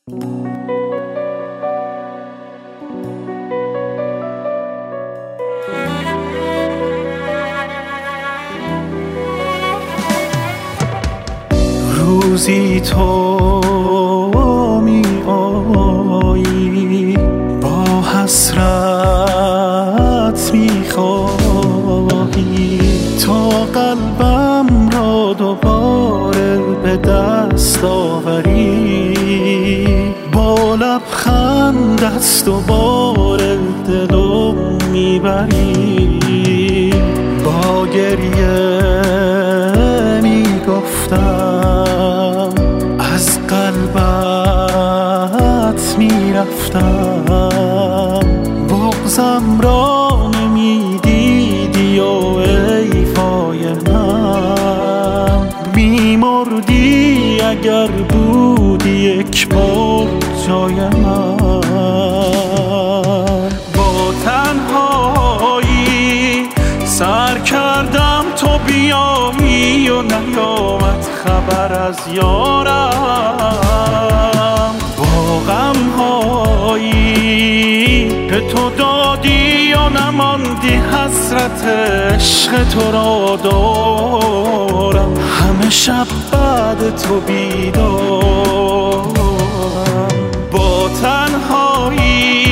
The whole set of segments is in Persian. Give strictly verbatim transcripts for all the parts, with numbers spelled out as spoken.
روزی تو می آیی با حسرت می خواهی تا قلبم را دوباره به دست آوری، با لبخندت دوباره دلم میبری. با گریه می گفتم از قلبت می رفتم، بغضم را نمی دیدی و ای فای من می مردی اگر بودی یک بار جای من. با تنهایی سر کردم تو بیایی و نیامد خبر از یارم، با غمهایی که تو دادی و نماندی حسرت عشق تو را دارم، همه شب بعد تو بیدارم. با تنهایی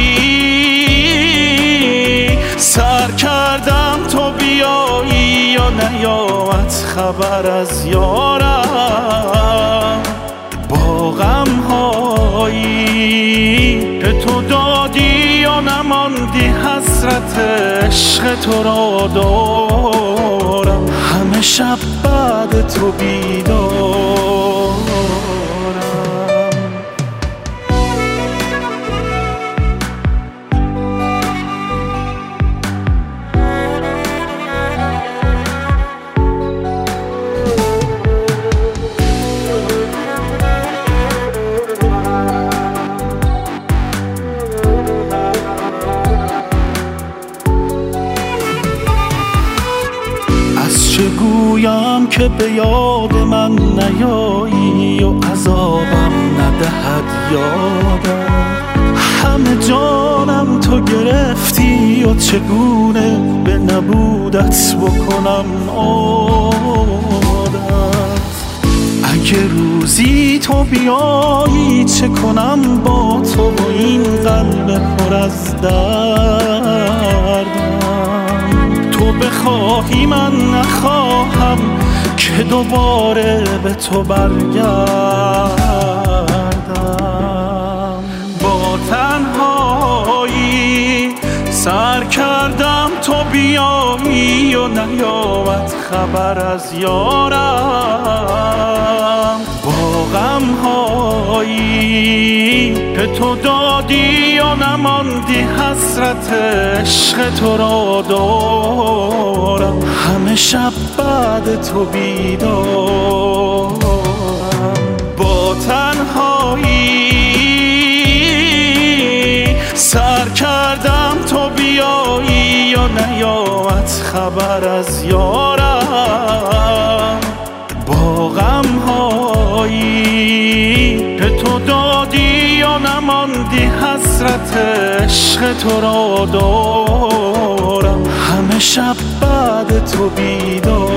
سر کردم تو بیایی یا نیامد خبر از یارم، با غمهایی که تو دادی یا نماندی حسرت عشق تو را دارم، همه شب بعد تو بیدارم. چه گویم که به یاد من نیایی و عذابم ندهد یادم، همه جانم تو گرفتی و چگونه به نبودت بکنم عادت. اگه روزی تو بیایی چه کنم با تو و این قلب پر از دردم، تو بخواهی من نخواهم که دوباره به تو برگردم. با تنهایی سر کردم تو بیایی و نیامد خبر از یارم، با غمهایی که تو دادی و نماندی حسرت عشق تو را دارم، همه شب بعد تو بیدارم. با تنهایی سر کردم تو بیایی یا نیامد خبر از یارم، با غمهایی که تو دادی یا نماندی حسرت عشق تو را دارم، همه شب بعد تو بیدارم.